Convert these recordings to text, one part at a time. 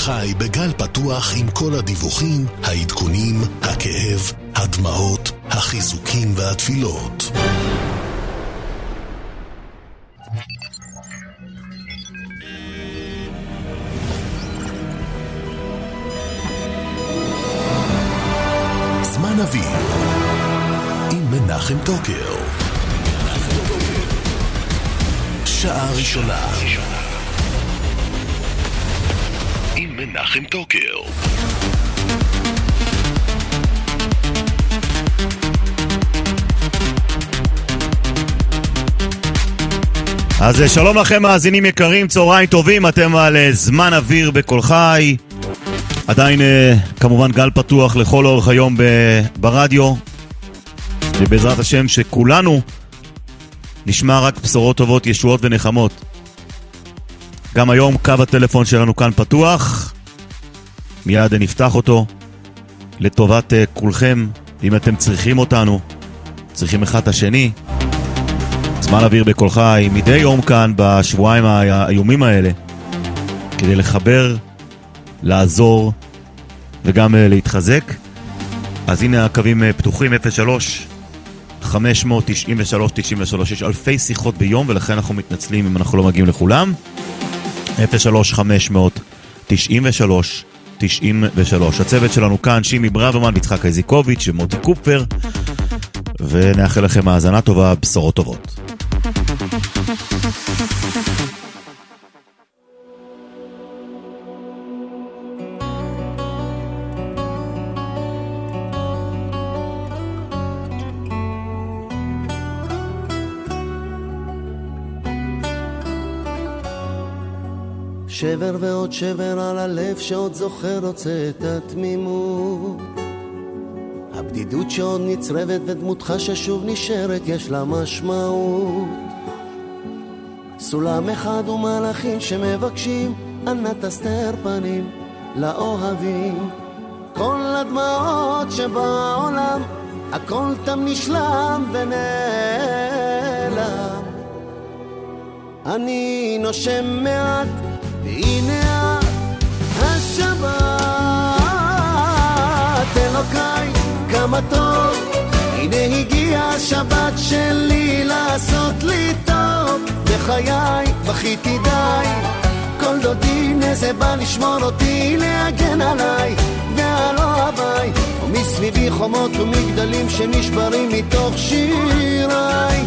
חי בגל פתוח עם כל הדיווחים, העדכונים, הכאב, הדמעות, החיזוקים והתפילות. זמן אוויר עם מנחם טוקר. שעה ראשונה עם מנחם טוקר. אז שלום לכם מאזינים יקרים, צהריים טובים, אתם על זמן אוויר בכל חי. עדיין כמובן גל פתוח לכל אורך היום ברדיו, ובעזרת השם שכולנו נשמע רק בשורות טובות, ישועות ונחמות. גם היום קו הטלפון שלנו כאן פתוח, מיד נפתח אותו לטובת כולכם. אם אתם צריכים אותנו, צריכים אחד את השני, זמן אוויר בכל חי מדי יום כאן בשבועיים האיומים האלה, כדי לחבר, לעזור וגם להתחזק. אז הנה הקווים פתוחים, 03-593-93, יש אלפי שיחות ביום ולכן אנחנו מתנצלים אם אנחנו לא מגיעים לכולם. 03-593-93. הצוות שלנו כאן, שימי ברוורמן, יצחק איזיקוביץ' ומוטי קופר, ונאחל לכם האזנה טובה, בשורות טובות. שבר ועוד שבר על הלב שעוד זוכר רוצה את התמימות, הבדידות שעוד נצרבת ודמותך ששוב נשארת יש לה משמעות. סולם אחד ומלאכים שמבקשים אנא תסתר פנים לאוהבים, כל הדמעות שבעולם הכל תם נשלם ונעלם. אני נושם מעט והנה השבת, אלוקיי כמה טוב, הנה הגיע השבת שלי לעשות לי טוב. בחיי בכיתי די, כל דודי נזה בא לשמור אותי, להגן עליי ועל אוהביי, ומסביבי חומות ומגדלים שנשברים מתוך שיריי.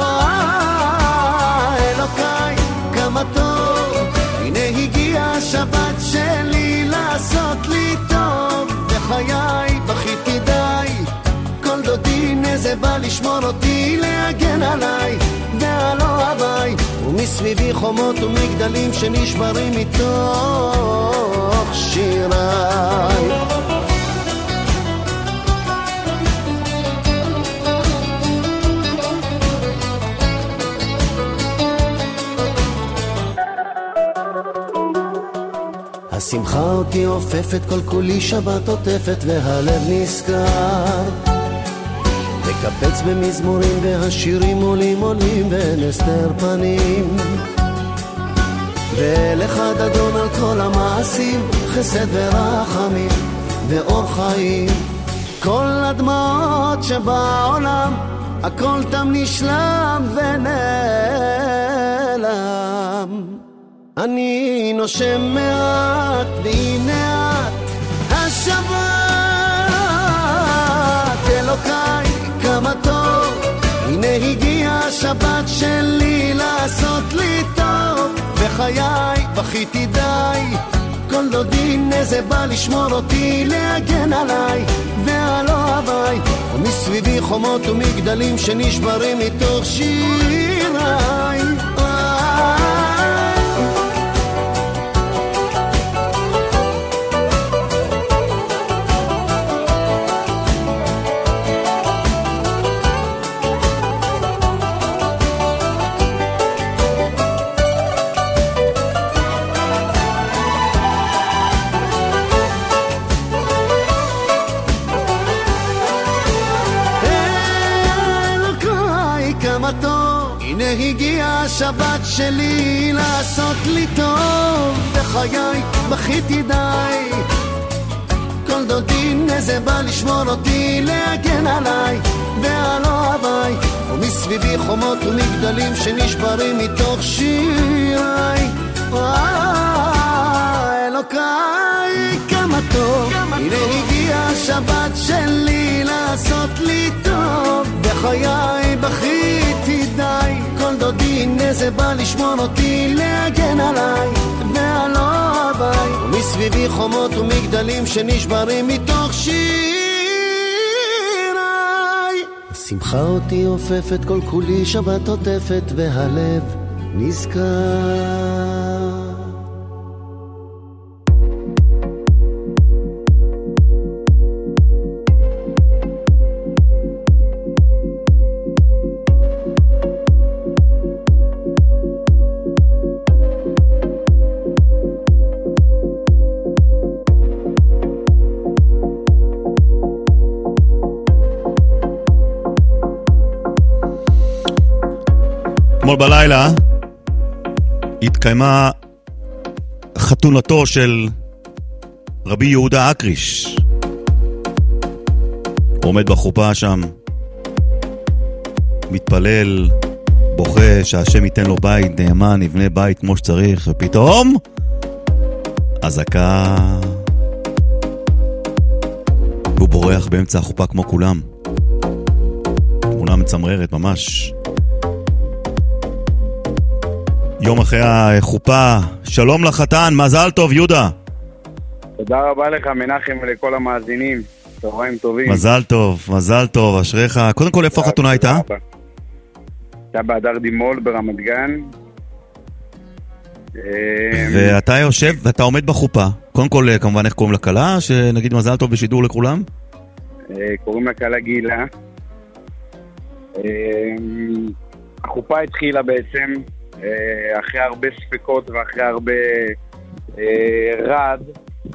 אלוקיי כמה טוב, הנה הגיע השבת שלי לעשות לי טוב. בחיי בכיתי די, כל דודי נזה בא לשמור אותי, להגן עליי ועל אוהביי, ומסביבי חומות ומגדלים שנשברים מתוך שיריי. השמחה אותי עופפת, כל כולי שבת עוטפת והלב נזכר, וקפץ במזמורים והשירים עולים עולים ונסתר פנים, ולך אדון על כל המעשים, חסד ורחמים ואור חיים. כל הדמעות שבעולם הכל תם נשלם ונעלם. אני נושם מעט והנה את השבת, אלוקיי כמה טוב, הנה הגיע השבת שלי לעשות לי טוב. בחיי בכיתי די, כל דודי נזה בא לשמור אותי, להגן עליי ועל אוהביי, ומסביבי חומות ומגדלים שנשברים מתוך שיריי. הנה הגיעה השבת שלי לעשות לי טוב, בחיי בכיתי די, כל דודי נזה בא לשמור אותי, להגן עליי ועל אוהביי, ומסביבי חומות ומגדלים שנשברים מתוך שיריי. אלוקיי כמה טוב, הנה הגיעה השבת שלי לעשות לי טוב, בחיי בכיתי די, כל דודי נזה בא לשמור אותי, להגן עליי ועל אוהביי, ומסביבי חומות ומגדלים שנשברים מתוך שיריי. השמחה אותי עופפת כל כולי, שבת עוטפת והלב נזכר. אתמול בלילה התקיימה חתונתו של רבי יהודה אקריש. הוא עומד בחופה שם, מתפלל, בוכה שהשם ייתן לו בית נאמן, יבנה בית כמו שצריך, ופתאום אזעקה, והוא בורח באמצע החופה כמו כולם. תמונה מצמררת ממש. יום אחרי החופה, שלום לחתן, מזל טוב יהודה. תודה רבה לך מנחם ולכל המאזינים, צהריים טובים. מזל טוב, מזל טוב, אשריך. קודם כל, איפה החתונה הייתה? הייתה בהדר דימול ברמת גן. ואתה יושב ואתה עומד בחופה. קודם כל, כמובן, איך קוראים לכלה? שנגיד מזל טוב בשידור לכולם? קוראים לכלה גילה. החופה התחילה בעצם אחרי הרבה ספקות ואחרי הרבה רעד,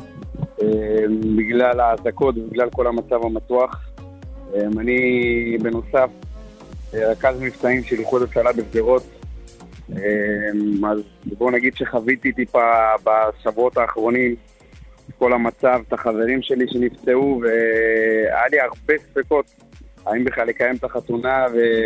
בגלל ההזקות ובגלל כל המצב המתוח. אני בנוסף רכז מבצעים של איחוד הצלה בשדרות, אז בואו נגיד שחוויתי טיפה בשבועות האחרונים כל המצב, את החברים שלי שנפצעו, והיה לי הרבה ספקות האם בכלל לקיים את החתונה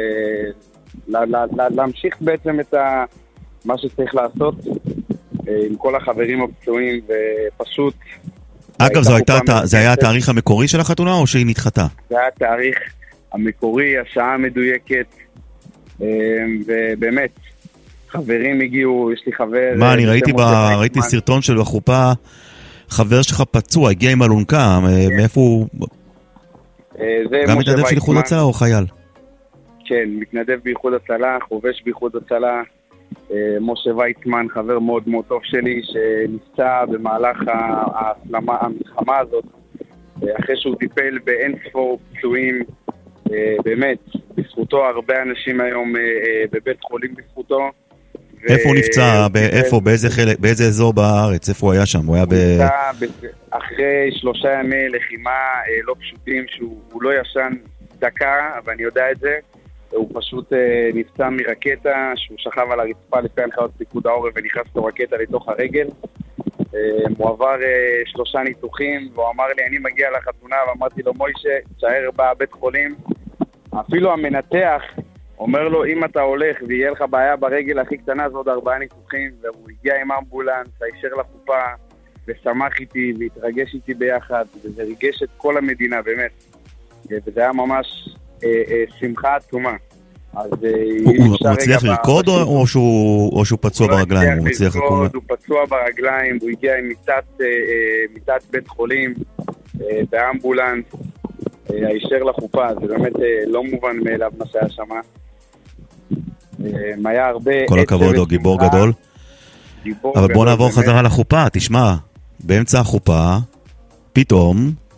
להמשיך בעצם את מה שצריך לעשות עם כל החברים הפצועים, ופשוט... אגב, זה היה התאריך המקורי של החתונה או שהיא נדחתה? זה היה התאריך המקורי, השעה המדויקת, ובאמת, חברים הגיעו, יש לי חבר... מה, אני ראיתי סרטון של החופה, חבר שלך פצוע, הגיע עם אלונקה, מאיפה הוא... גם מתנדב של איחוד הצלה או חייל? כן, מתנדב באיחוד הצלה, חובש באיחוד הצלה, משה ויצמן, חבר מאוד מאוד טוב שלי, שנפצע במהלך המלחמה הזאת, אחרי שהוא טיפל באין ספור פצועים, באמת, בזכותו הרבה אנשים היום בבית חולים בזכותו. איפה הוא נפצע? איפה? באיזה אזור בארץ? איפה הוא היה שם? הוא היה אחרי 3 ימי לחימה לא פשוטים, שהוא לא ישן דקה, אבל אני יודע את זה. הוא פשוט נפצע מרקטה, שהוא שכב על הרצפה לפי הנחיות פיקוד העורף ונכנס לו רקטה לתוך הרגל. הוא עבר 3 ניתוחים, והוא אמר לי, אני מגיע לחתונה, ואמרתי לו, מוישה, תשאר בבית חולים. אפילו המנתח אומר לו, אם אתה הולך ויהיה לך בעיה ברגל הכי קטנה, זה עוד 4 ניתוחים, והוא הגיע עם אמבולנס, הישר לחופה, ושמח איתי, והתרגש איתי ביחד, וזה ריגש את כל המדינה, באמת. וזה היה ממש שמחה עצומה. הוא מצליח לרקוד או שהוא פצוע ברגליים? הוא מצליח לרקוד, הוא פצוע ברגליים, הוא הגיע עם מיטת בית חולים, באמבולנס, הישר לחופה, זה באמת לא מובן מאליו מה שהיה שם. היה הרבה... כל הכבוד, הוא גיבור גדול. אבל בוא נעבור חזרה לחופה, תשמע, באמצע החופה, פתאום,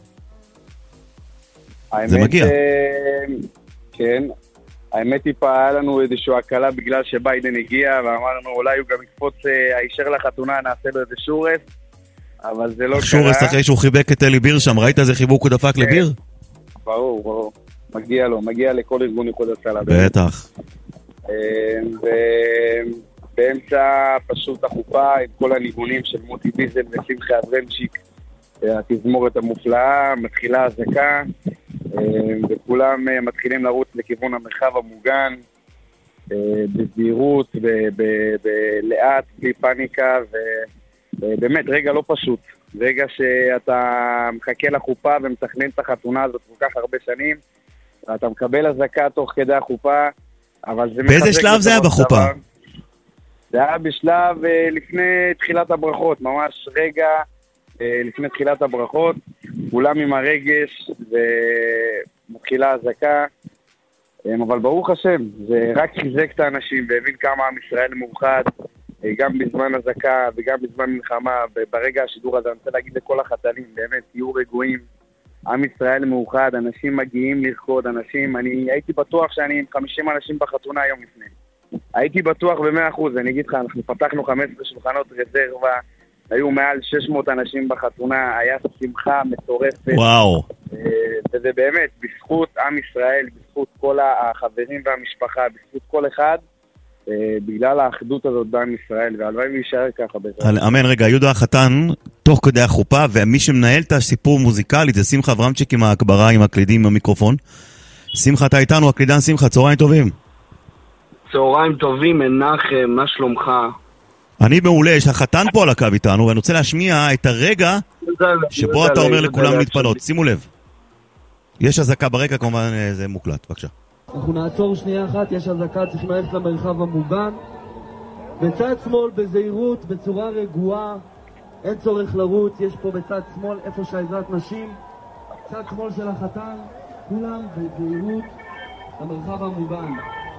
זה מגיע. כן, האמת היא היה לנו איזושהי הקלה בגלל שביידן הגיע, ואמרנו אולי הוא גם יקפוץ הישר לחתונה, נעשה לו איזה שורס, אבל זה לא קרה. שורס אחרי שהוא חיבק את אלי ביר שם, ראית איזה חיבוק הוא דפק לביר? ברור, מגיע לו, מגיע לכל ארגון איחוד הצלה. בטח. ובאמצע פשוט החופה עם כל הניגונים של מוטי ביזל ושמחה אברמצ'יק, התזמורת המופלאה, מתחילה הזקה, וכולם מתחילים לרוץ לכיוון המרחב המוגן, בזהירות, לאט, בלי פאניקה, ובאמת רגע לא פשוט. רגע שאתה מחכה לחופה ומתכנן את החתונה הזאת כל כך הרבה שנים, ואתה מקבל הזקה תוך כדי החופה, אבל זה באיזה שלב זה היה בחופה? זה היה בשלב לפני תחילת הברכות, ממש רגע לפני תחילת הברכות, כולם עם הרגש ומתחילה הזקה, אבל ברוך השם, זה רק חיזק את האנשים והבין כמה עם ישראל מאוחד, גם בזמן הזקה וגם בזמן מלחמה. ברגע השידור הזה אני רוצה להגיד לכל החתנים, באמת תהיו רגועים, עם ישראל מאוחד, אנשים מגיעים לרקוד, אני הייתי בטוח שאני עם 50 אנשים בחתונה היום לפני, הייתי בטוח ב100%, אני אגיד לך, אנחנו פתחנו 15 שולחנות רזרבה, היו מעל 600 אנשים בחתונה, היה שמחה מטורפת. וואו. וזה באמת, בזכות עם ישראל, בזכות כל החברים והמשפחה, בזכות כל אחד, בגלל האחדות הזאת בעם ישראל, והלוואי להישאר ככה בעזרת. אמן, רגע, יהודה החתן, תוך כדי החופה, ומי שמנהל את הסיפור מוזיקלית, זה שמחה אברמצ'יק עם ההגברה, עם הקלידים, עם המיקרופון. שמחה, אתה איתנו, הקלידן שמחה, צהריים טובים. צהריים טובים, מנחם, מה שלומך? אני מעולה, יש החתן פה על הקו איתנו, ואני רוצה להשמיע את הרגע שבו אתה אומר לכולם להתפנות. שימו לב, יש הזקה ברקע, כמובן זה מוקלט, בבקשה. אנחנו נעצור שנייה אחת, יש הזקה, צריכים ללכת למרחב המוגן. בצד שמאל, בזהירות, בצורה רגועה, אין צורך לרוץ, יש פה בצד שמאל, איפה שהעזרת נשים, צד שמאל של החתן, כולם בזהירות, למרחב המוגן.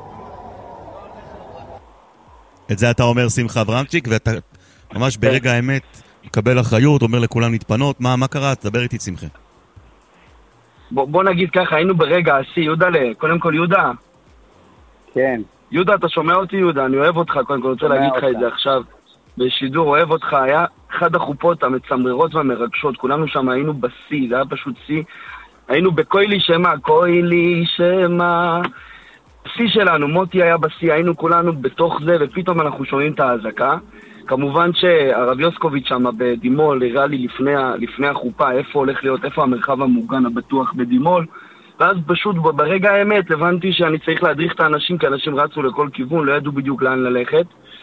את זה אתה אומר שמחה אברמצ'יק, ואתה ממש ברגע האמת מקבל אחריות, אומר לכולם להתפנות. מה קרה? תדבר איתי שמחה. בוא נגיד ככה, היינו ברגע השיא, יהודה, קודם כל יהודה. כן. יהודה, אתה שומע אותי יהודה? אני אוהב אותך, קודם כל רוצה להגיד לך את זה עכשיו. בשידור אוהב אותך, היה אחד החופות המצמררות והמרגשות, כולנו שם היינו בשיא, זה היה פשוט שיא. היינו בקוילי שמה, קוילי שמה. השיא שלנו, מוטי היה בשיא, היינו כולנו בתוך זה, ופתאום אנחנו שומעים את ההזקה. כמובן שהרב יוסקוביץ' שם בדימול הראה לי לפני החופה איפה הולך להיות, איפה המרחב המוגן הבטוח בדימול, ואז פשוט ברגע האמת הבנתי שאני צריך להדריך את האנשים, כי אנשים רצו לכל כיוון, לא ידעו בדיוק לאן ללכת.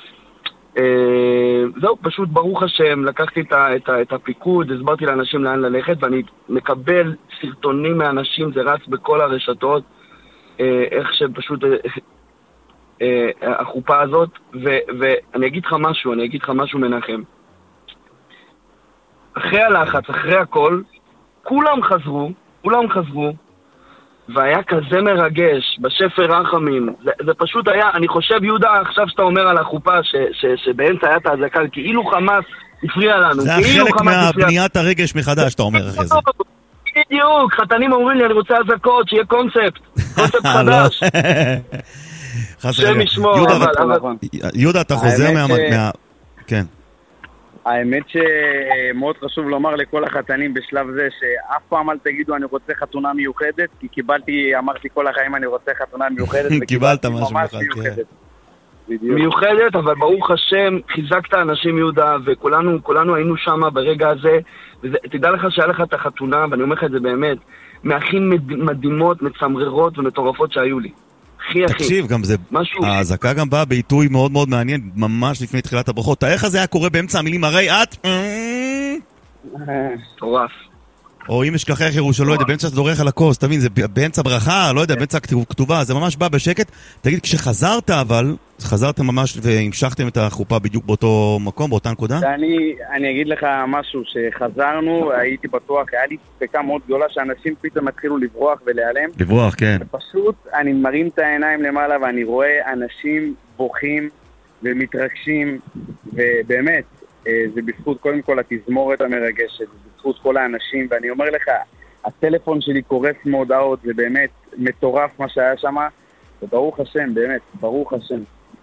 זהו, פשוט ברוך השם, לקחתי את הפיקוד, הסברתי לאנשים לאן ללכת, ואני מקבל סרטונים מאנשים, זה רץ בכל הרשתות, איך שפשוט החופה הזאת, ואני אגיד לך משהו מנחם. אחרי הלחץ, אחרי הכל, כולם חזרו, והיה כזה מרגש, בשפר רחמים, זה פשוט היה, אני חושב יהודה, עכשיו שאתה אומר על החופה, שבאמצע היה את ההזקה, כאילו חמאס הפריע לנו. זה חלק מהבניית הרגש מחדש, אתה אומר אחרי זה. בדיוק, חתנים אומרים לי, אני רוצה הזקות, שיהיה קונספט חדש. שם ישמור, יהודה, אתה חוזר כן. האמת שמאוד חשוב לומר לכל החתנים בשלב זה, שאף פעם אל תגידו אני רוצה חתונה מיוחדת, כי אמרתי כל החיים אני רוצה חתונה מיוחדת, קיבלת משהו מיוחדת, אבל ברוך השם חיזקת אנשים יהודה, וכולנו היינו שם ברגע הזה, ותדע לך שהיה לך את החתונה, ואני אומר לך את זה באמת, מהכין מדהימות, מצמררות ומטורפות שהיו לי. תקשיב, גם זה, ההזקה גם באה בעיתוי מאוד מאוד מעניין, ממש לפני תחילת הברכות. איך זה היה קורה באמצע המילים, הרי את... טורף. או אם אשכחך ירושלים, לא יודע, באמצע שדורך על הכוס, תבין, זה באמצע ברכה, לא יודע, באמצע כתובה, זה ממש בא בשקט. תגיד, כשחזרת אבל, חזרתם ממש והמשכתם את החופה בדיוק באותו מקום, באותה נקודה? אני אגיד לך משהו, שחזרנו, הייתי בטוח, היה לי ספקה מאוד גדולה שאנשים פתאום התחילו לברוח ולהיעלם. לברוח, כן. פשוט אני מרים את העיניים למעלה ואני רואה אנשים בוכים ומתרגשים, ובאמת, זה בזכות קודם כל התזמורת המרגשת, בזכות כל האנשים, ואני אומר לך, הטלפון שלי קורס מהודעות, זה באמת מטורף מה שהיה שם, וברוך השם, באמת, ברוך השם.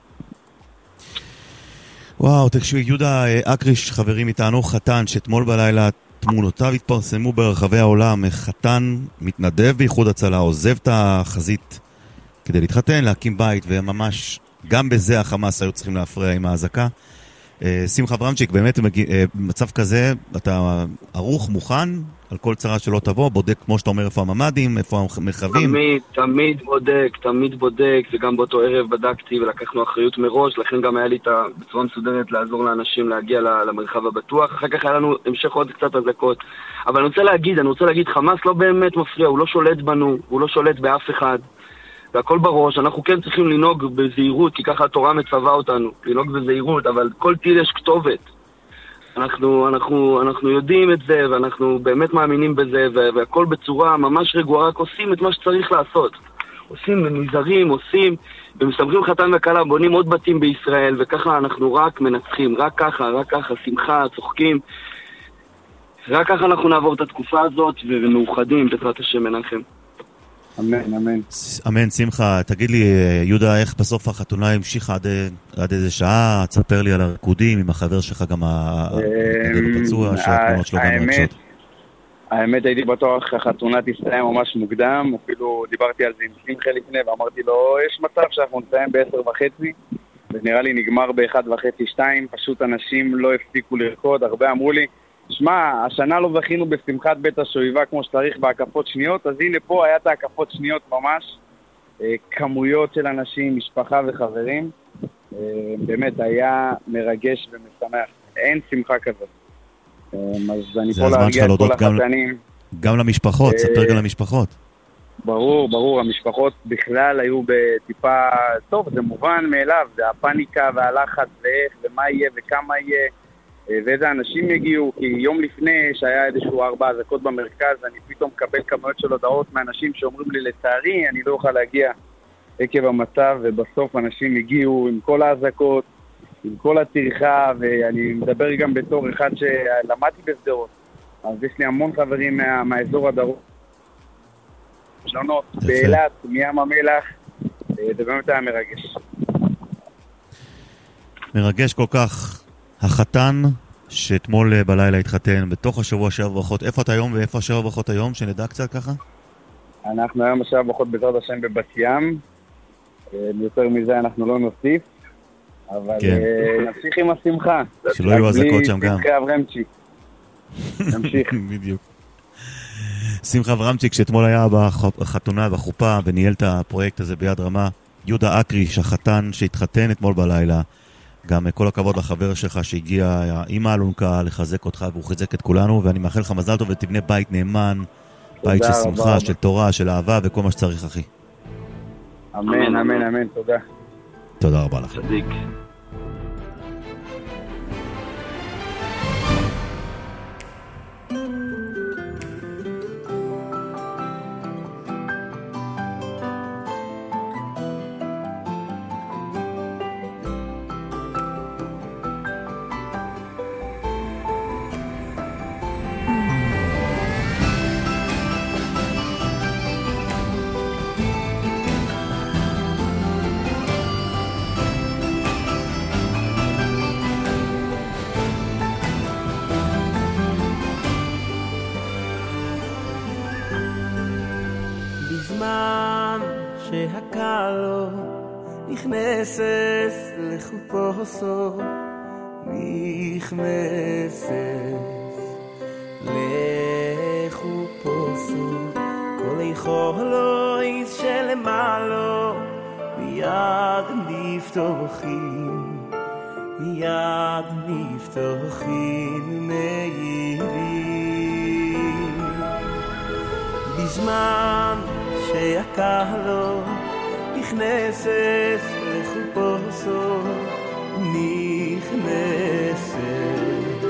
וואו, תקשיב, יהודה אקריש, חברים איתנו, חתן שאתמול בלילה תמונותיו התפרסמו ברחבי העולם, חתן מתנדב באיחוד הצלה, עוזב את החזית כדי להתחתן, להקים בית, וממש גם בזה החמאס היו צריכים להפריע עם ההזקה. שמחה אברהמצ'יק, באמת במצב כזה, אתה ערוך, מוכן, על כל צרה שלא תבוא, בודק כמו שאתה אומר איפה הממדים, איפה המרחבים? תמיד בודק, וגם באותו ערב בדקתי ולקחנו אחריות מראש, לכן גם היה לי בצורה מסודרת לעזור לאנשים להגיע למרחב הבטוח. אחר כך היה לנו המשך עוד קצת הזקות. אבל אני רוצה להגיד, חמאס לא באמת מפריע, הוא לא שולט בנו, הוא לא שולט באף אחד. והכל בראש, אנחנו כן צריכים לנהוג בזהירות, כי ככה התורה מצווה אותנו, לנהוג בזהירות, אבל כל טיל יש כתובת. אנחנו יודעים את זה, ואנחנו באמת מאמינים בזה, והכל בצורה ממש רגועה, רק עושים את מה שצריך לעשות. עושים ונזהרים, ומסמכים חתן וכלה, בונים עוד בתים בישראל, וככה אנחנו רק מנצחים, רק ככה, שמחה, צוחקים. רק ככה אנחנו נעבור את התקופה הזאת, ומאוחדים, בעזרת השם מנחם. אמן, שמחה. תגיד לי, יהודה, איך בסוף החתונה המשיכה עד איזה שעה? תספר לי על הריקודים עם החבר שלך, גם הפצוע, שהתמונות שלו גם מרגשות. האמת, הייתי בטוח החתונה תסתיים ממש מוקדם, אפילו דיברתי על זה עם שמחה לפני, ואמרתי לו, יש מצב שאנחנו נסיים ב10:30, ונראה לי נגמר ב1:30, 2, פשוט אנשים לא הפסיקו לרקוד, הרבה אמרו לי, שמע, השנה לא זכינו בשמחת בית השואיבה כמו שצריך בהקפות שניות, אז הנה פה היה את ההקפות שניות ממש, כמויות של אנשים, משפחה וחברים, באמת היה מרגש ומשמח, אין שמחה כזאת. אז אני פה להרגיע את כל החתנים. גם למשפחות, ספר גם למשפחות. ברור, המשפחות בכלל היו בטיפה, טוב, זה מובן מאליו, זה הפאניקה והלחץ ואיך ומה יהיה וכמה יהיה, ואיזה אנשים יגיעו, כי יום לפני שהיה איזשהו 4 אזעקות במרכז, אני פתאום מקבל כמויות של הודעות מאנשים שאומרים לי, לצערי, אני לא אוכל להגיע עקב המצב, ובסוף אנשים הגיעו עם כל האזעקות, עם כל הטרחה, ואני מדבר גם בתור אחד שלמדתי בסדרות, אז יש לי המון חברים מהאזור הדרום, שונות, באילת, מים המלח, זה באמת היה מרגש. מרגש כל כך. החתן שאתמול בלילה התחתן בתוך השבוע 7 ברכות, איפה אתה היום ואיפה 7 ברכות היום, שנדע קצת ככה? אנחנו היום 7 ברכות בעזרת השם בבת ים, יותר מזה אנחנו לא נוסיף, אבל נמשיך עם השמחה. שלא יהיו הזקות שם גם. שמחה אברהמצ'יק. נמשיך. בדיוק. שמחה אברהמצ'יק שאתמול היה בחתונה בחופה וניהל את הפרויקט הזה ביד רמה. יהודה אקריש, החתן שהתחתן אתמול בלילה. גם כל הכבוד לחבר שלך שהגיע עם האלונקה לחזק אותך והוא חיזק את כולנו, ואני מאחל לך מזל טוב ותבנה בית נאמן, בית של שמחה, של תורה, של אהבה וכל מה שצריך, אחי. אמן, תודה. תודה רבה לך. צדיק. שהקלו נכנסת לחופוסו, נכנסת לחופוסו, כל יכולויס שלמעלו מיד נפתוחים, מיד נפתוחים מהירים. בזמן שהקהלו נכנסת לחופוסו, נכנסת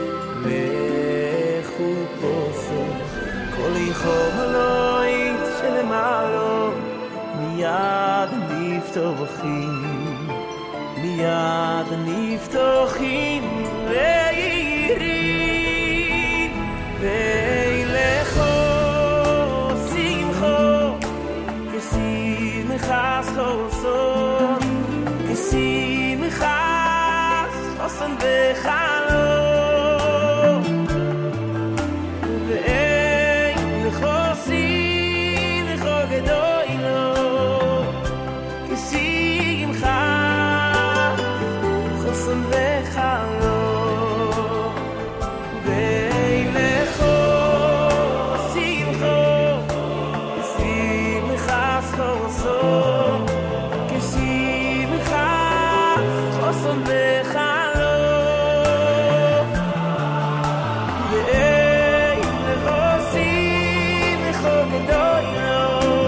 לחופוסו, כל יכולוית שלמעלו מיד נפתוחים, מיד נפתוחים וירים וילכו Khas khoson kisim khas khoson ve khalo ve khosin khogedoilo חוסן וחלום ואין לחוסים לכל גדולו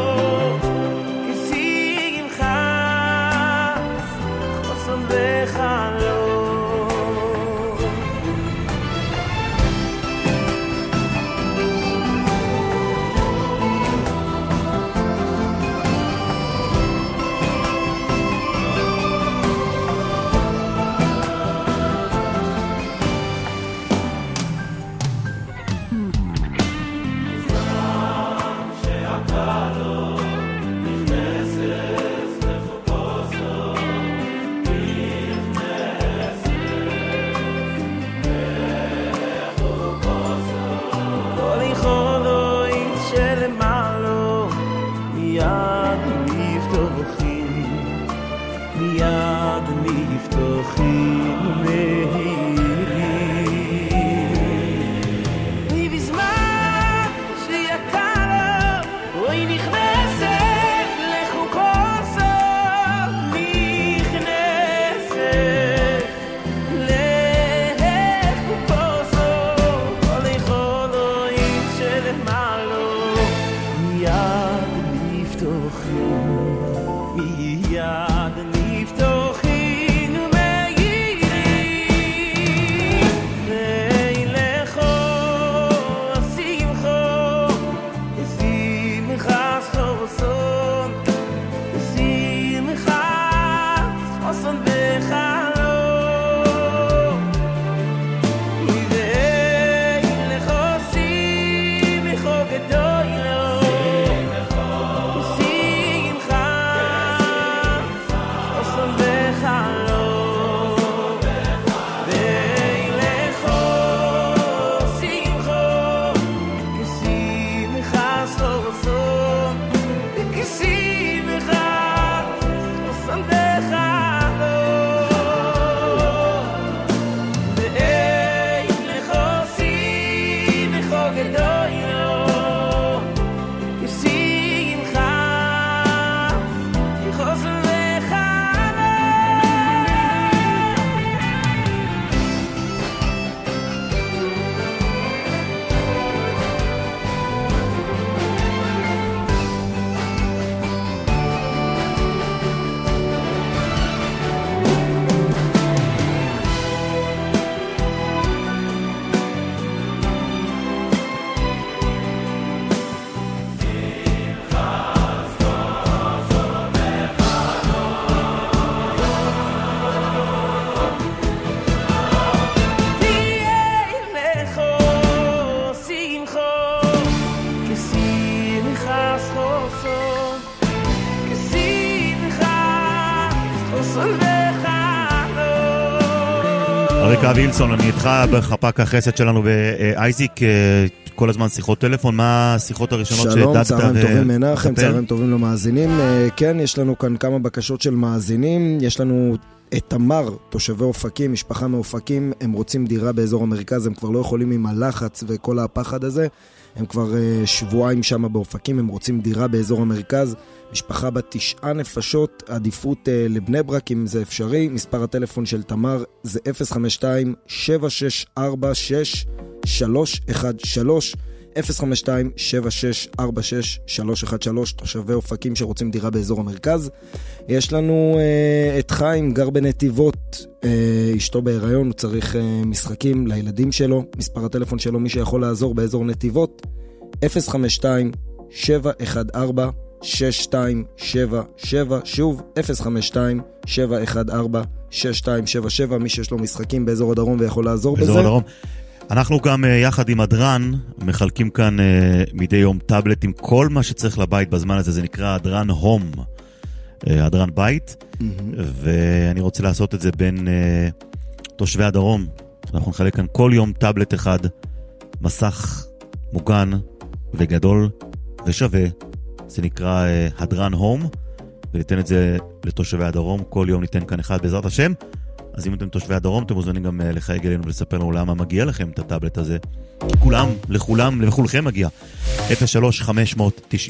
כסיג עם חס חוסן וחלום אריקה וילסון, אני איתך בחפ"ק החסד שלנו באייזיק, כל הזמן שיחות טלפון. מה השיחות הראשונות שדדת? שלום, צהריים טובים מנחם, צהריים טובים למאזינים. כן, יש לנו כאן כמה בקשות של מאזינים. יש לנו את תמר, תושבי אופקים, משפחה מאופקים, הם רוצים דירה באזור המרכז, הם כבר לא יכולים עם הלחץ וכל הפחד הזה, הם כבר שבועיים שם באופקים, הם רוצים דירה באזור המרכז, משפחה בת 9 נפשות, עדיפות לבני ברק אם זה אפשרי. מספר הטלפון של תמר זה 052-7646-313, 052-7646-313, תושבי אופקים שרוצים דירה באזור המרכז. יש לנו את חיים, גר בנתיבות, אשתו בהיריון, הוא צריך משחקים לילדים שלו. מספר הטלפון שלו, מי שיכול לעזור באזור נתיבות, 052-714-6277, שוב 052-714-6277, מי שיש לו משחקים באזור הדרום ויכול לעזור בזה. הדרום. אנחנו גם יחד עם הדרן מחלקים כאן מדי יום טאבלט עם כל מה שצריך לבית בזמן הזה, זה נקרא הדרן הום, הדרן בית, ואני רוצה לעשות את זה בין תושבי הדרום. אנחנו נחלק כאן כל יום טאבלט אחד, מסך מוגן וגדול ושווה, זה נקרא הדרן הום, וניתן את זה לתושבי הדרום, כל יום ניתן כאן אחד בעזרת השם. אז אם אתם תושבי הדרום, אתם מוזמנים גם לחייג אלינו ולספר לנו למה מגיע לכם את הטאבלט הזה. לכולכם מגיע. 03-593-93-93,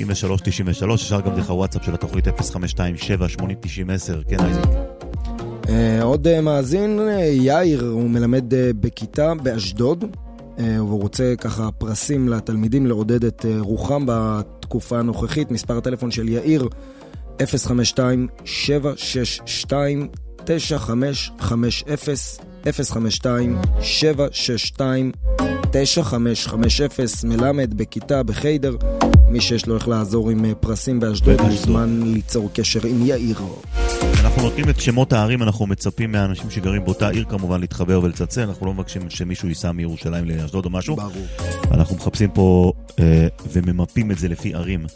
אפשר גם דרך הוואטסאפ של התוכנית 052-780-90-10, כן אייזיק? עוד מאזין, יאיר, הוא מלמד בכיתה באשדוד, והוא רוצה ככה פרסים לתלמידים לעודד את רוחם בתקופה הנוכחית. מספר הטלפון של יאיר 052-762-9550, 052-762-9550, מלמד בכיתה בחיידר. מי שיש לו איך לעזור עם פרסים באשדוד מוזמן ליצור קשר עם יאיר. אנחנו נותנים את שמות הערים, אנחנו מצפים מהאנשים שגרים באותה עיר כמובן להתחבר ולצלצל, אנחנו לא מבקשים שמישהו ייסע מירושלים לאשדוד או משהו. ברור. אנחנו מחפשים פה וממפים את זה לפי ערים.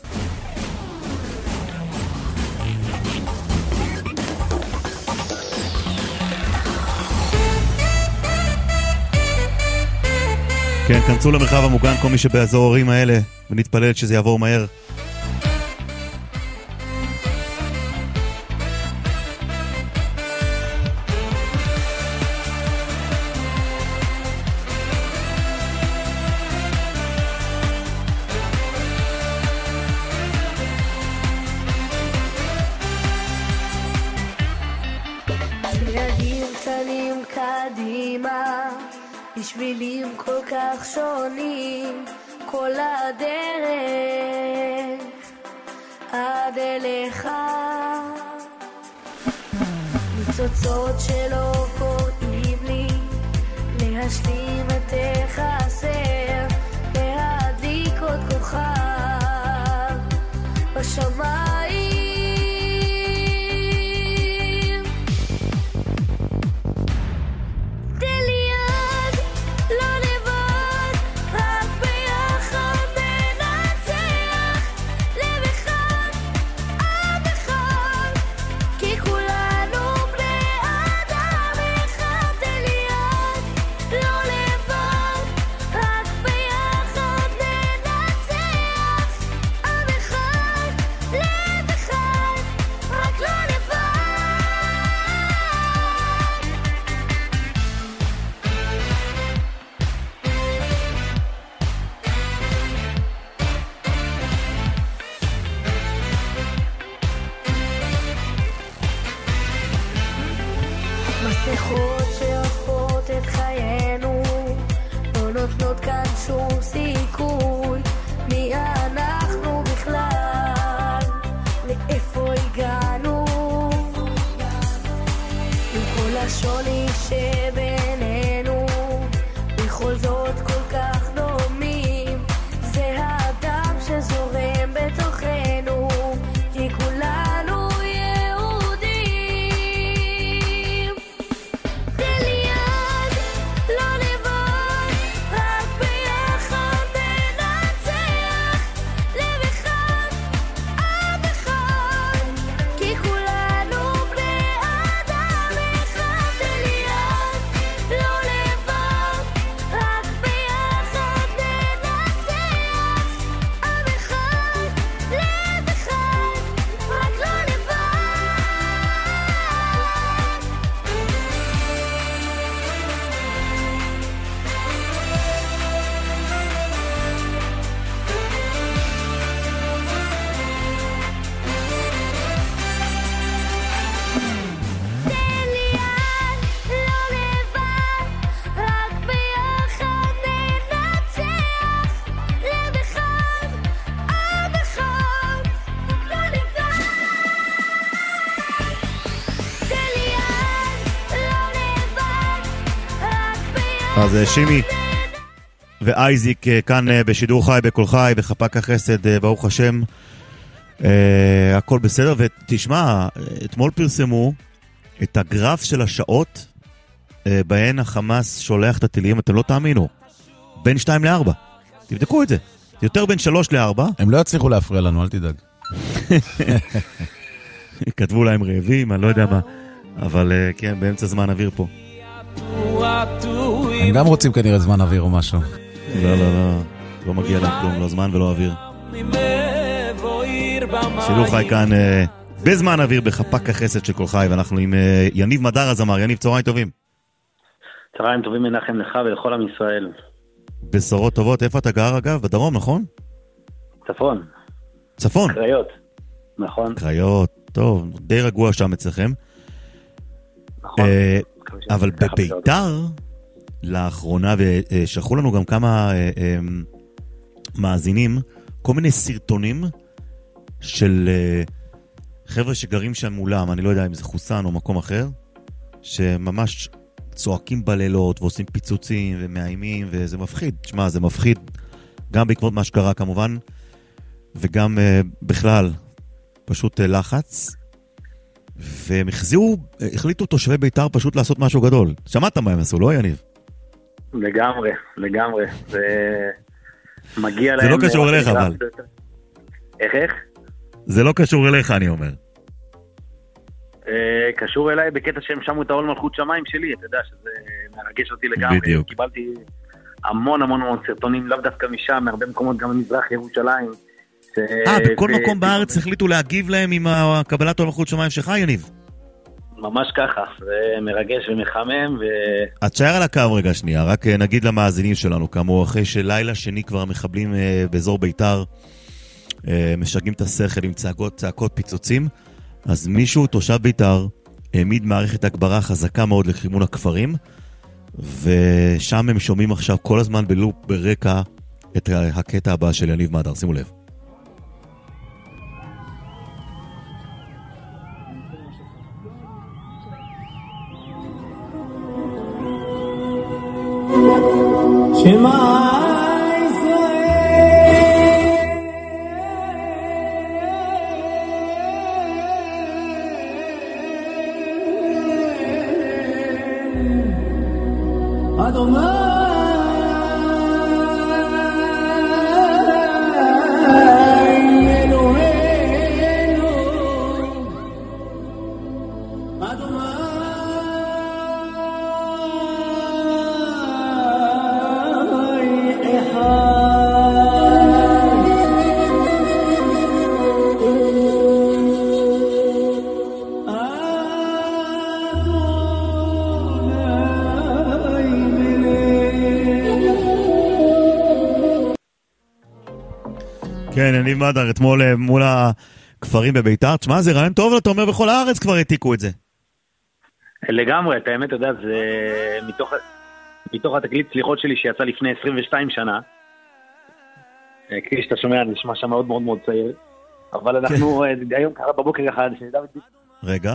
כן, כנסו למרחב המוגן כל מי שבאזור הערים האלה ונתפלל שזה יעבור מהר. בשבילים כל כך שונים כל הדרך עד אליך, ניצוצות שלא קוראים לי להשלים את החסר, להדליק עוד כוכב בשמיים. מסכות שעופות את חיינו לא נותנות כאן שום סיכוי, מי אנחנו בכלל, לאיפה הגענו, עם כל השוני שבינינו בכל זאת כל כך דומים, זה הדם שזורם בתוכנו כי כולנו אז שימי ואייזיק כאן בשידור חי בכל חי בחפ"ק החסד, ברוך השם הכל בסדר. ותשמע, אתמול פרסמו את הגרף של השעות בהן החמאס שולח את הטילים, אתם לא תאמינו, בין 2 ל-4, תבדקו את זה, יותר בין 3 ל-4. הם לא יצליחו להפריע לנו, אל תדאג. כתבו להם רעבים, אני לא יודע מה, אבל כן, באמצע זמן אוויר פה. הם גם רוצים כנראה זמן אוויר או משהו. לא מגיע להם כלום, לא זמן ולא אוויר. שידור חי כאן בזמן אוויר בחפ"ק החסד של כל חי, ואנחנו עם יניב מדר הזמר. יניב, צהריים טובים. צהריים טובים מנחם לך ולכל עם ישראל. בשורות טובות. איפה אתה גר אגב? בדרום, נכון? צפון. צפון? קריות, נכון. קריות, טוב, די רגוע שם אצלכם. אבל בביתר, לאחרונה, ושלחו לנו גם כמה מאזינים, כל מיני סרטונים של חבר'ה שגרים שם מולם, אני לא יודע אם זה חוסן או מקום אחר, שממש צועקים בלילות ועושים פיצוצים ומאיימים, וזה מפחיד. תשמע, זה מפחיד גם בעקבות מה שקרה כמובן, וגם בכלל, פשוט לחץ. והם החליטו תושבי ביתר פשוט לעשות משהו גדול. שמעת מה הם עשו, לא יניב? לגמרי, לגמרי. זה מגיע להם... זה לא קשור אליך, אבל. איך? זה לא קשור אליך, אני אומר. קשור אליי בקטע שהם שמו את העול מלכות שמיים שלי, אתה יודע שזה מרגש אותי לגמרי. בדיוק. קיבלתי המון סרטונים, לאו דווקא משם, מהרבה מקומות, גם במזרח ירושלים. בכל מקום בארץ החליטו להגיב להם עם קבלת העול מלכות שמיים שלך, יניב? ממש ככה, זה מרגש ומחמם. את שער על הקו רגע שנייה, רק נגיד למאזינים שלנו, כאמור, אחרי שלילה שני כבר המחבלים באזור ביתר, משגעים את השכל עם צעקות פיצוצים, אז מישהו, תושב ביתר, העמיד מערכת הגברה חזקה מאוד לכיוון הכפרים, ושם הם שומעים עכשיו כל הזמן בלופ ברקע את הקטע הבא של יניב מדר, שימו לב. שמה כן, יניב מדר, אתמול מול הכפרים בביתר. תשמע, זה רעיון טוב, אתה אומר, בכל הארץ כבר העתיקו את זה. לגמרי, את האמת, אתה יודע, זה מתוך התקליט סליחות שלי שיצא לפני 22 שנה. כפי שאתה שומע, אני נשמע שם מאוד מאוד מאוד צעיר. אבל אנחנו היום קרה בבוקר אחד, שנדע... רגע.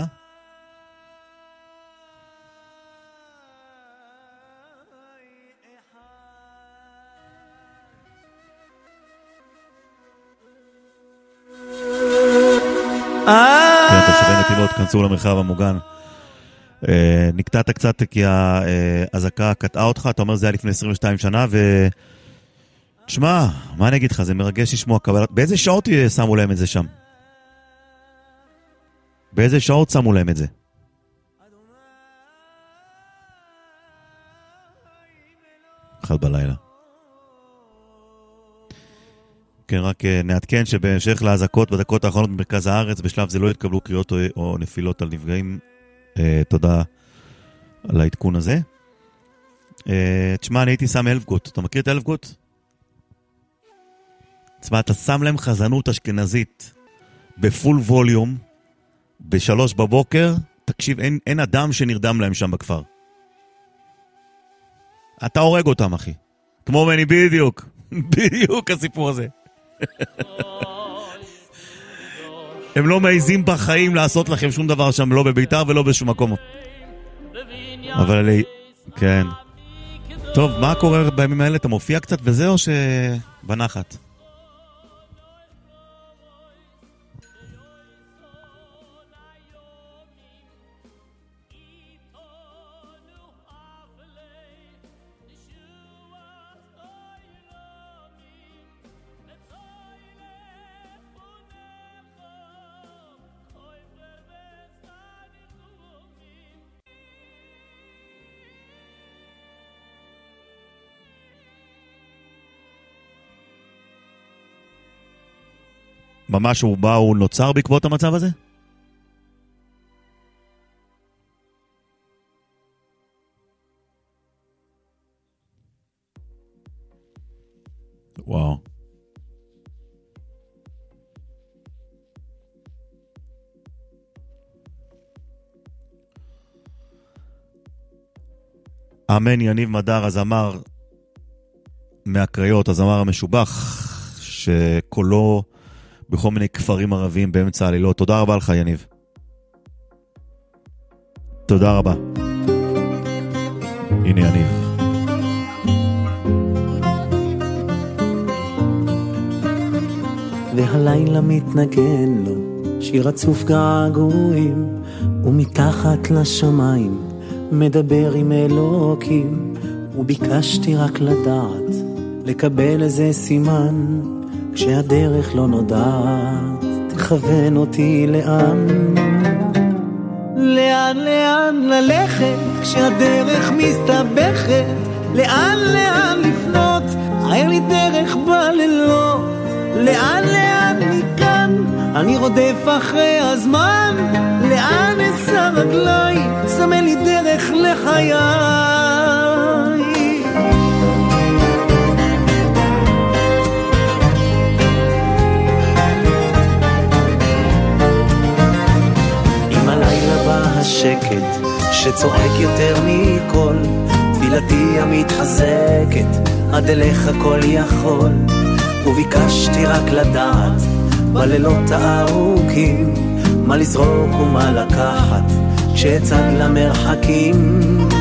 כן, תושבי נתיבות, כנסו למרחב המוגן. נקטעת קצת כי ההזקה קטעה אותך, אתה אומר זה היה לפני 22 שנה, תשמע, מה אני אגיד לך, זה מרגש לשמוע קבלת... באיזה שעות שמו להם את זה שם? באיזה שעות שמו להם את זה? אחד בלילה. כן, רק נעדכן שבהמשך להזקות בדקות האחרונות במרכז הארץ, בשלב זה לא יתקבלו קריאות או נפילות על נפגעים. תודה על העדכון הזה. תשמע, אני הייתי שם אלפגוט. אתה מכיר את אלפגוט? תשמע, אתה שם להם חזנות אשכנזית בפול ווליום, ב3 בבוקר, תקשיב, אין אדם שנרדם להם שם בכפר. אתה הורג אותם, אחי. כמו מני, בדיוק. בדיוק הסיפור הזה. הם לא מעיזים בחיים לעשות לכם שום דבר שם, לא בביתר ולא בשום מקום. אבל כן. טוב, מה קורה בימים האלה? אתה מופיע קצת וזה או שבנחת? ממש הוא נוצר בעקבות המצב הזה? וואו. אמן יניב מדר, הזמר מהקריות, הזמר המשובח, שקולו בכל מיני כפרים ערבים באמצע העלילות. תודה רבה לך יניב. תודה רבה. הנה יניב. והלילה מתנגן לו שיר עצוף געגועים, ומתחת לשמיים מדבר עם אלוקים, וביקשתי רק לדעת, לקבל איזה סימן, כשהדרך לא נודעת, תכוון אותי לאן. לאן לאן ללכת כשהדרך מסתבכת, לאן לאן לפנות, העיר לי דרך בלילות, לאן לאן מכאן אני רודף אחרי הזמן, לאן אשא רגליי, סמן לי דרך לחיי. עם הלילה בא השקט שצועק יותר מכל, תפילתי המתחזקת עד אליך כל יכול, וביקשתי רק לדעת בלילות הארוכים מה לזרוק ומה לקחת כשאצעד למרחקים.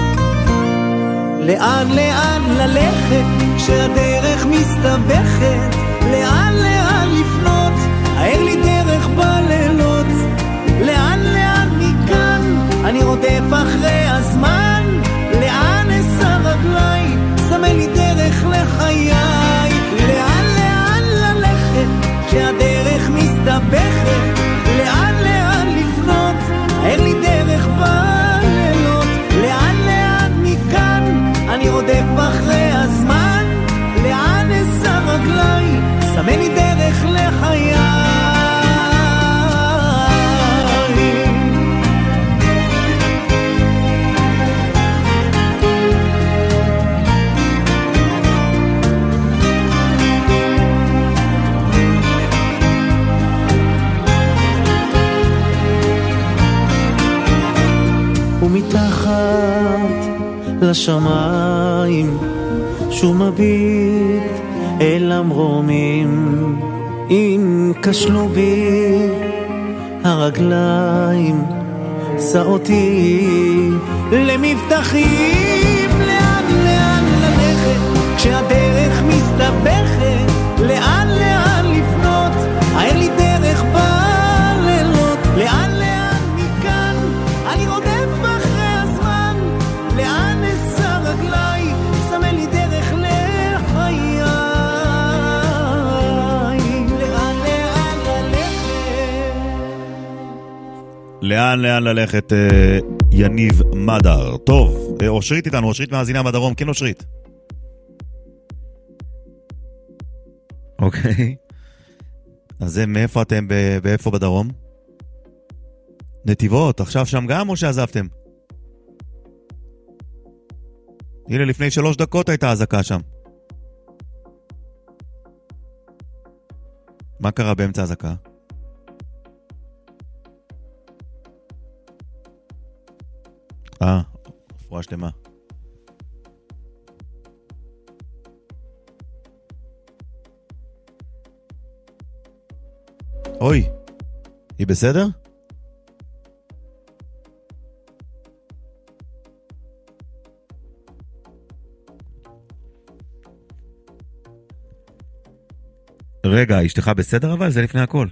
לאן לאן ללכת כשהדרך מסתבכת, לאן לאן לפנות, העיר לי דרך בלילות, לאן לאן מכאן אני רודף אחרי הזמן, לאן אשא רגליי, סמן לי דרך לחיי. לאן לאן ללכת כשהדרך מסתבכת, לאן לאן לפנות, העיר לי דרך בלילות, לאן לאן מכאן אני רודף אחרי הזמן, לאן אשא רגליי, סמן לי דרך לחיי. ומתחת לשמיים שוב מביט אל המרומים, אם כשלו בי הרגליים שא אותי למבטחים. לאן לאן ללכת כשהדרך מסתבכת, לאן לאן לפנות, העיר לי דרך בלילות, לאן לאן מכאן אני רודף אחרי הזמן, לאן אשא רגליי, סמן לי דרך לחיי. לאן לאן ללכת, לאן לאן ללכת, יניב מדר. טוב, אושרית איתנו, אושרית מאזינה בדרום. כן אושרית. אוקיי, אז זה מאיפה אתם, באיפה בדרום? נתיבות, עכשיו שם גם או שעזבתם? הנה לפני 3 דקות הייתה הזקה שם. מה קרה באמצע הזקה? רפואה שלמה. אוי, היא בסדר? רגע, אשתך בסדר אבל? זה לפני הכל.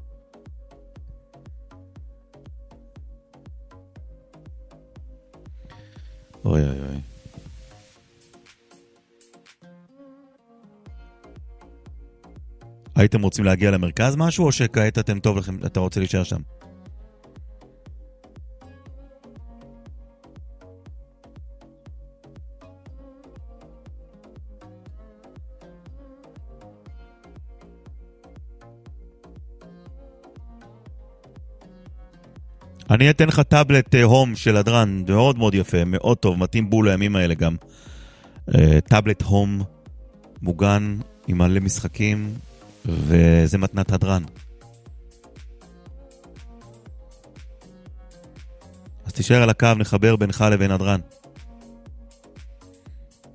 אוי אוי אוי. הייתם רוצים להגיע למרכז משהו, או שכעת אתם טוב לכם, אתה רוצה להישאר שם? אני אתן לך טאבלט הום של הדרן, מאוד מאוד יפה, מאוד טוב, מתאים בול לימים האלה גם. טאבלט הום מוגן עם מלא משחקים, וזה מתנת הדרן. אז תישאר על הקו, נחבר בינך לבין הדרן.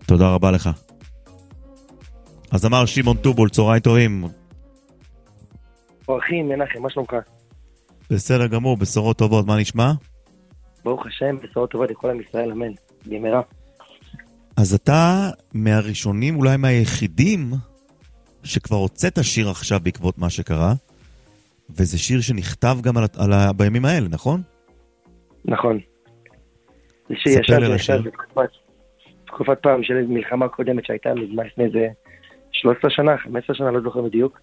תודה רבה לך. אז אמר שמעון טובול, צהריים טובים. אורחים, מנחם, מה שלומך? בסדר גמור, בשורות טובות, מה נשמע? ברוך השם, בשורות טובות לכל עם ישראל, אמן, במהרה. אז אתה מהראשונים, אולי מהיחידים, שכבר הוצאת שיר עכשיו בעקבות מה שקרה, וזה שיר שנכתב גם בימים האלה, נכון? נכון. זה שיר ישב בתקופת פעם של מלחמה קודמת שהייתה מזמן לפני איזה 13 שנה, 15 שנה, לא זוכר בדיוק.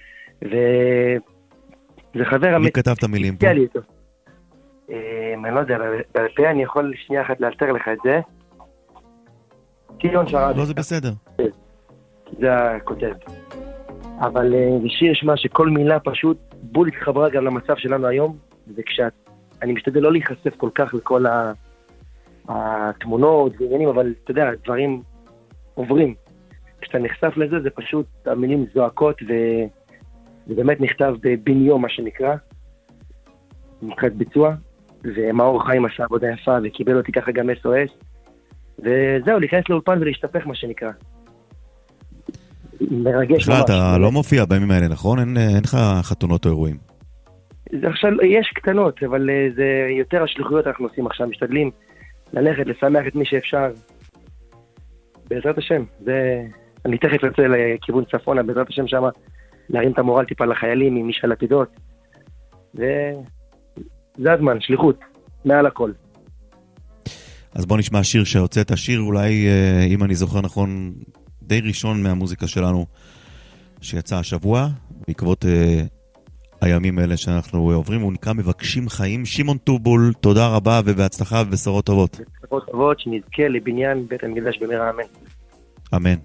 וזה חבר... מי כתב את המילים פה? אני לא יודע, בפה אני יכול שנייה אחת לאלתר לך את זה. ציון שרד. לא, זה בסדר. זה הכותב. אבל זה שיר שמה שכל מילה פשוט בול התחברה גם למצב שלנו היום, וכשאני משתדל לא להיחשף כל כך לכל התמונות ועניינים, אבל אתה יודע, הדברים עוברים. כשאתה נחשף לזה, זה פשוט, המילים זועקות, וזה באמת נכתב בבניו, מה שנקרא, מבחינת ביצוע, ומאור חיים עשה עבודה יפה, וקיבל אותי ככה גם SOS, וזהו, להיכנס לאולפן ולהשתפך, מה שנקרא. מרגש ממש. אתה לא מופיע בימים האלה, נכון? אין לך חתונות או אירועים. זה עכשיו, יש קטנות, אבל זה יותר השליחויות אנחנו עושים עכשיו, משתדלים ללכת, לשמח את מי שאפשר. בעזרת השם, אני תכף יוצא לכיוון צפונה, בעזרת השם שמה, להרים את המורל טיפה לחיילים עם משאל עתידות. זה הזמן, שליחות, מעל הכל. אז בוא נשמע שיר שהוצאת, שיר אולי, אם אני זוכר נכון, די ראשון מהמוזיקה שלנו שיצא השבוע, בעקבות הימים האלה שאנחנו עוברים, הוא נקרא מבקשים חיים. שמעון טובול, תודה רבה ובהצלחה ובשורות טובות. בשורות טובות, שנזכה לבניין בית המקדש במהרה, אמן. אמן.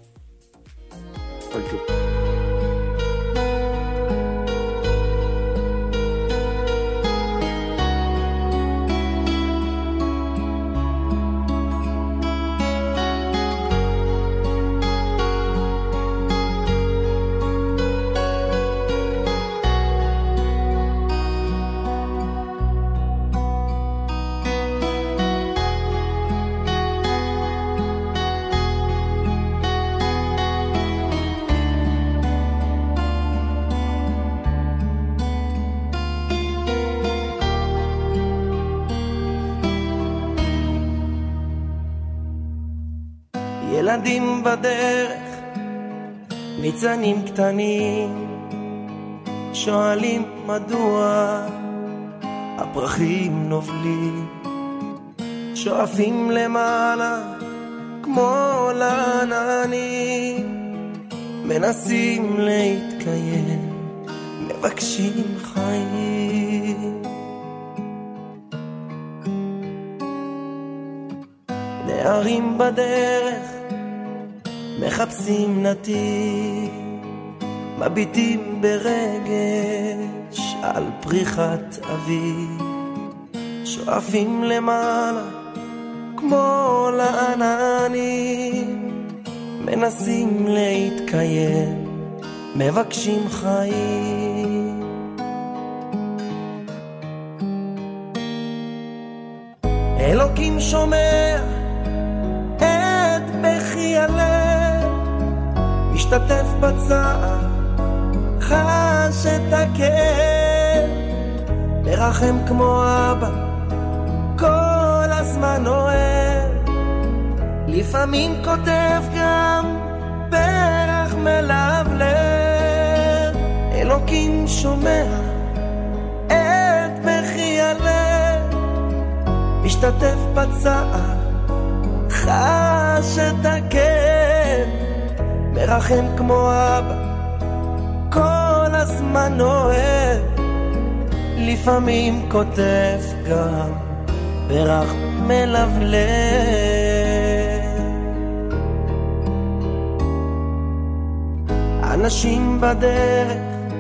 כל טוב. ילדים בדרך, ניצנים קטנים, שואלים מדוע הפרחים נובלים, שואפים למעלה כמו לעננים, מנסים להתקיים, מבקשים חיים. נערים בדרך מחפשים נתיב, מביטים ברגש על פריחת אביב, שואפים למעלה כמו לעננים, מנסים להתקיים, מבקשים חיים. אלוקים שומע את בכי הלב, משתתף בצער, חש את הכאב, מרחם כמו אבא, כל הזמן אוהב, לפעמים כותב גם פרח מלבלב. אלוקים שומע את בכי הלב, משתתף בצער, חש את הכאב, מרחם כמו אבא, כל הזמן אוהב, לפעמים כותב גם פרח מלבלב. אנשים בדרך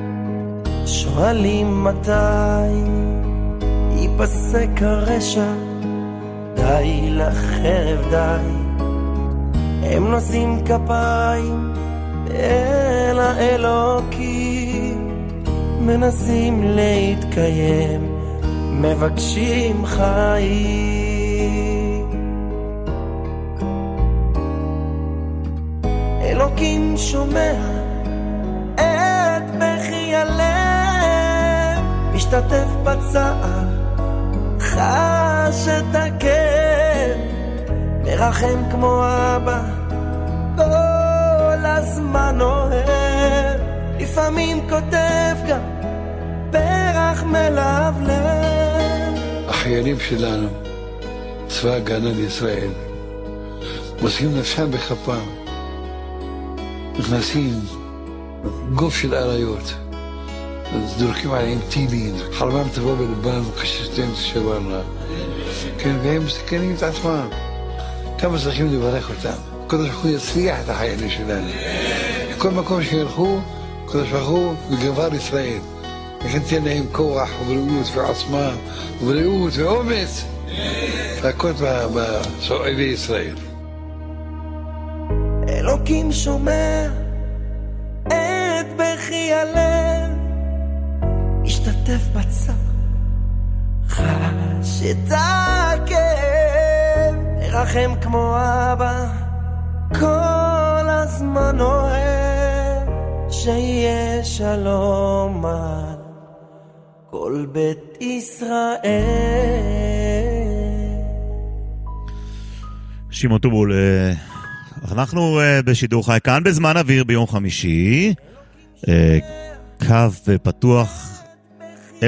שואלים מתי ייפסק הרשע, די לחרב די, הם נושאים כפיים אל האלוקים, מנסים להתקיים, מבקשים חיים. הצער, חש את הכאב, מרחם כמו אבא, כל הזמן אוהב, לפעמים כותב גם פרח מלבלב. החיילים שלנו, צבא הגנה לישראל, מוסרים נפשם בכפם, נכנסים גוף של אריות, זורקים עליהם טילים, חלומם תבוא בלבם, חששתם שברנה. כן, והם מסתכנים את עצמם. כמה צריכים לברך אותם. הקדוש ברוך הוא יצליח את החיילים שלנו. בכל מקום שילכו, הקדוש ברוך הוא וגבר ישראל. וכן תהיה להם כוח ובריאות ועצמה ובריאות ואומץ להכות בסועבי ישראל. אלוקים שומע את בכי הלב, השתתף בצער, חש את הכאב, מרחם כמו אבא, כל הזמן אוהב, שיהיה שלום על כל בית ישראל. שמעון טובול, אנחנו בשידור חי כאן בזמן אוויר ביום חמישי, קו פתוח 03-593-93,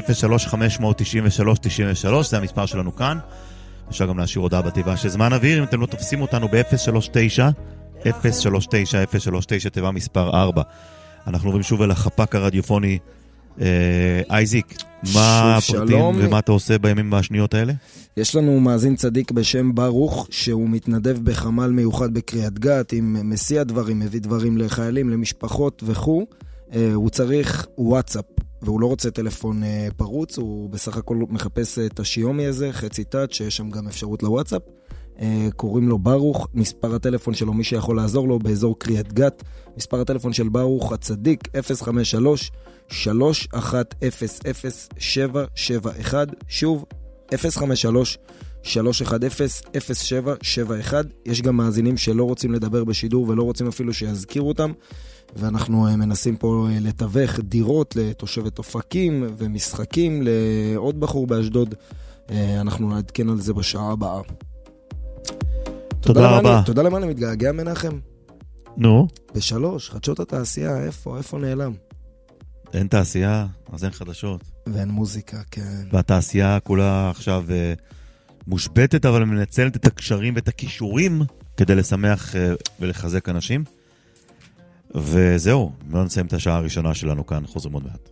זה המספר שלנו כאן. אפשר גם להשאיר הודעה בתיבה של זמן אוויר, אם אתם לא תופסים אותנו ב-039-039-039, תיבה מספר 4. אנחנו עוברים שוב אל החפ"ק הרדיופוני. אייזיק, מה הפרטים ומה אתה עושה בימים והשניות האלה? יש לנו מאזין צדיק בשם ברוך, שהוא מתנדב בחמ"ל מיוחד בקריית גת, עם מסיע דברים, מביא דברים לחיילים, למשפחות וכו'. הוא צריך וואטסאפ, והוא לא רוצה טלפון פרוץ, הוא בסך הכל מחפש את השיומי הזה, חצי טאץ', שיש שם גם אפשרות לוואטסאפ. קוראים לו ברוך, מספר הטלפון שלו, מי שיכול לעזור לו באזור קריית גת, מספר הטלפון של ברוך הצדיק 053-3100-771, שוב 053-310-0771. יש גם מאזינים שלא רוצים לדבר בשידור ולא רוצים אפילו שיזכירו אותם, ואנחנו מנסים פה לתווך דירות לתושבת אופקים ומשחקים לעוד בחור באשדוד. אנחנו נעדכן על זה בשעה הבאה. תודה רבה. תודה למה אני מתגעגע מנחם. נו? ב3, חדשות התעשייה, איפה נעלם? אין תעשייה, אז אין חדשות. ואין מוזיקה, כן. והתעשייה כולה עכשיו מושבטת, אבל מנצלת את הקשרים ואת הכישורים כדי לשמח ולחזק אנשים. וזהו, לא נסיים את השעה הראשונה שלנו כאן, חוזרים עוד מעט.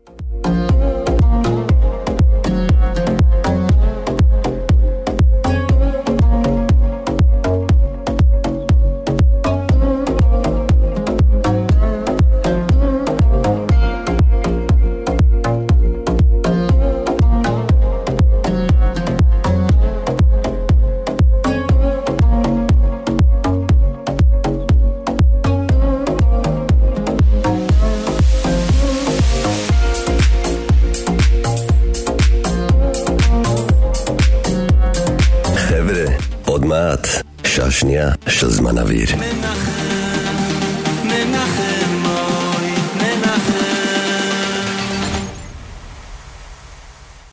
שעה שנייה של זמן אוויר.